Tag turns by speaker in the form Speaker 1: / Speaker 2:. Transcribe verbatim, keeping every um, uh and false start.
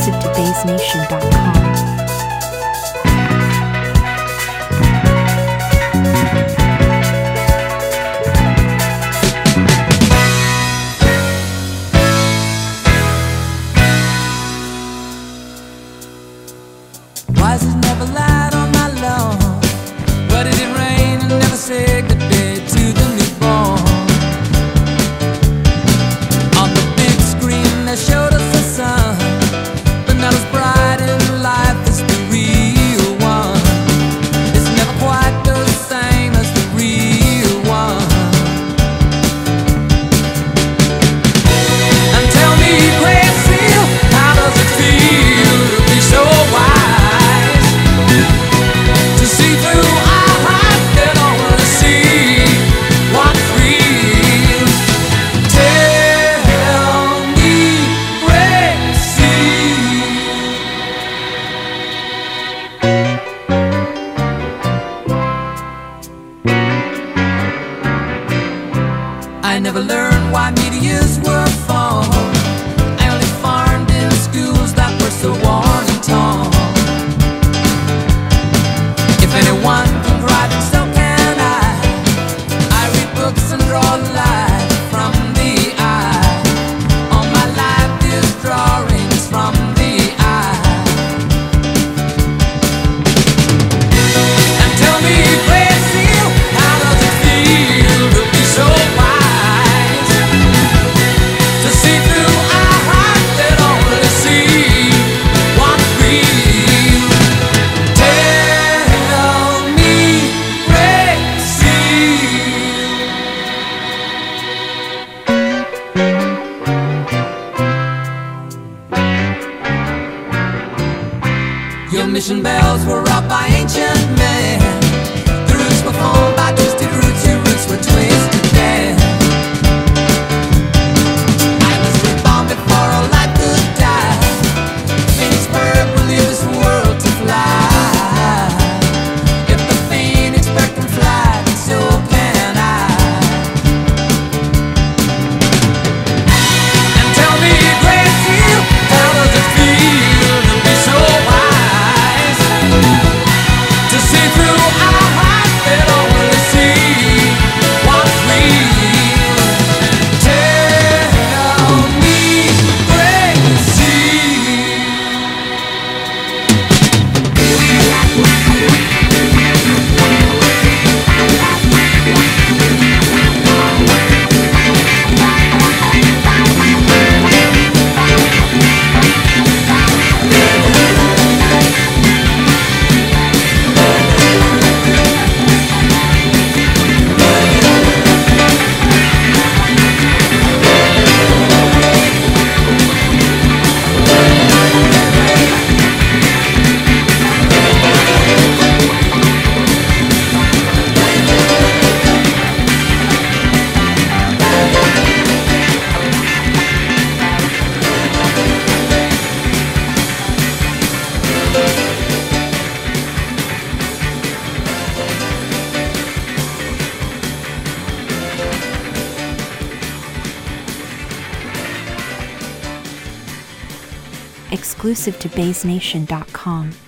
Speaker 1: exclusive to bass nation dot com.
Speaker 2: Why is it never light on my lawn? Why did it rain and never say goodbye to the newborn? On the big screen they showed us the sun, but not as bright in life as the real one. It's never quite the same as the real one. And tell me, Gracie, how does it feel to be so wise? To see through our hearts that don't want to see what's real. Tell me, Gracie. I never learned why meteors were formed. I only farmed in schools that were so worn and torn. If anyone can cry, then so can I. I read books and draw light from the eye. All my life is drawings from the eye. And tell me, Gracie, how does it feel to be so wise? To see through our hearts that only see what's real. Tell me, Gracie. Your mission bells were wrought by ancient men. The roots were formed by twisted roots. Your roots were twisted then. I was reborn before all I could die. Phoenix bird will leave this world to fly. If the phoenix bird can fly, then so can I. And tell me, Gracie, how does it feel to be so wise? To see through our hearts that only see what's real. Tell me, Gracie.
Speaker 1: Exclusive to bass nation dot com.